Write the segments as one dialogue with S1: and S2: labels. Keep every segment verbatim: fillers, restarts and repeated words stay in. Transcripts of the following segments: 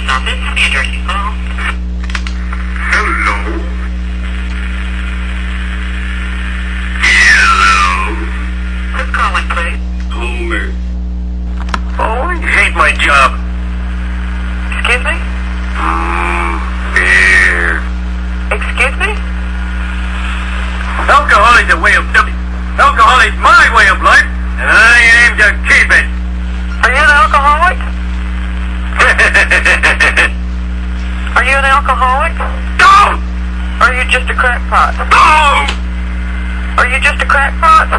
S1: office. How may I direct your call?
S2: Hello? Hello?
S1: Who's calling, please?
S2: Homer. Oh, I hate my job.
S1: Excuse me?
S2: Mm, beer.
S1: Excuse me?
S2: Alcohol is a way of living. Alcohol is my way of life, and I aim to keep it.
S1: Are you an alcoholic? Are you an alcoholic?
S2: Don't!
S1: Or are you just a crackpot?
S2: Don't!
S1: Are you just a crackpot?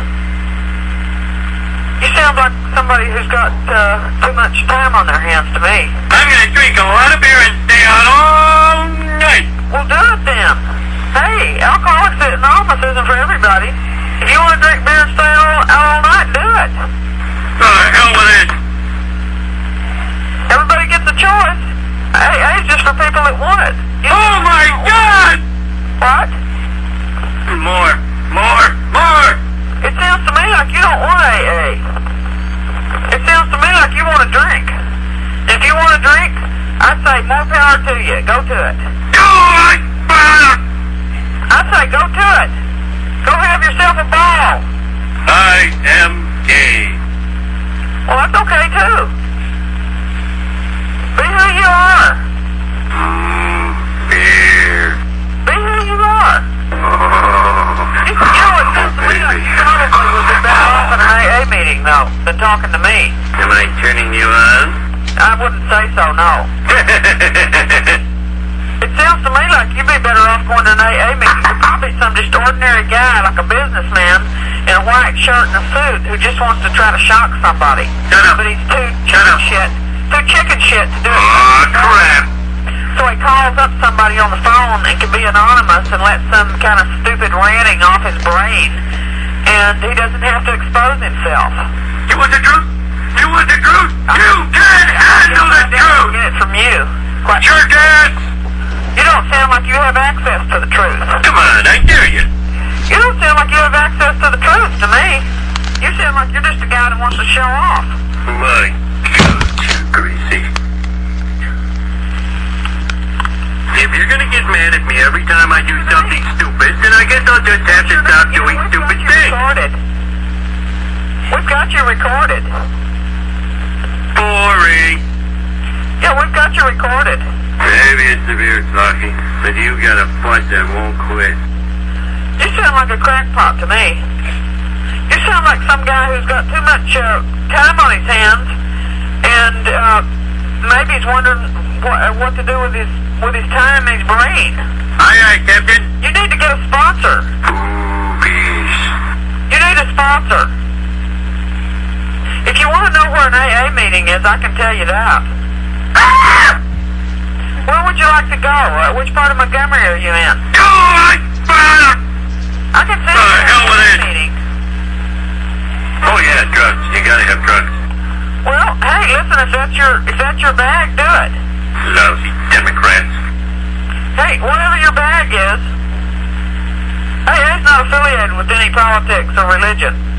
S1: You sound like somebody who's got uh, too much time on their hands to me.
S2: I'm gonna drink a lot of beer and stay out all night.
S1: Well, do it then. Hey, Alcoholics Anonymous isn't for everybody. If you want to drink beer and stay out all, all night, do it.
S2: The hell with it.
S1: Everybody gets a choice. Hey, hey, it's just for people that want it. You know,
S2: Oh my God!
S1: what?
S2: More, more, more!
S1: It sounds to me like you don't want A A. It sounds to me like you want to drink. If you want to drink, I say more power to you. Go to it.
S2: Go on, brother!
S1: I say go to it. Go have yourself a ball.
S2: I am gay.
S1: Well, that's okay too. Be who you are.
S2: Mm, beer.
S1: Be who you are.
S2: Oh,
S1: You, you know, it sounds to me like you probably would be better off in an A A meeting, though, than talking to me.
S2: am I turning you on?
S1: I wouldn't say so, no. It sounds to me like you'd be better off going to an A A meeting. You're probably some just ordinary guy, like a businessman, in a white shirt and a suit, who just wants to try to shock somebody.
S2: Shut up.
S1: But he's too
S2: Shut
S1: chicken
S2: up.
S1: shit, too chicken shit to do it.
S2: Oh, crap.
S1: So he calls up somebody on the phone and can be anonymous and let some kind of stupid ranting off his brain, and he doesn't have to expose himself.
S2: You want the truth? You want the truth? You can't handle the
S1: I didn't
S2: truth!
S1: get it from you. Quite
S2: Sure can!
S1: You don't sound like you have access to the truth.
S2: Come on, I dare you.
S1: You don't sound like you have access to the truth to me. You sound like you're just a guy that wants to show off.
S2: My God, you greasy. If you're gonna get mad at me every time I do something stupid, then I guess I'll just have to stop
S1: You know,
S2: doing
S1: we've
S2: stupid
S1: got you
S2: things.
S1: recorded. We've got you recorded.
S2: Boring.
S1: Yeah, we've got you recorded.
S2: Maybe it's the beer talking, but you got a foot that won't quit.
S1: You sound like a crackpot to me. You sound like some guy who's got too much uh, time on his hands, and uh, maybe he's wondering what, uh, what to do with his with his time and his brain.
S2: Aye, aye, Captain.
S1: You need to get a sponsor.
S2: Boobies.
S1: You need a sponsor. If you want to know where an A A meeting is, I can tell you that. Where would you like to go? Uh, which part of Montgomery are you in?
S2: Go on, brother!
S1: I can see
S2: The
S1: you
S2: hell with
S1: at
S2: it.
S1: a meeting.
S2: Oh yeah, drugs. You gotta have drugs.
S1: Well, hey, listen, if that's your if that's your bag, do it.
S2: Lousy Democrats.
S1: Hey, whatever your bag is. Hey, it's not affiliated with any politics or religion.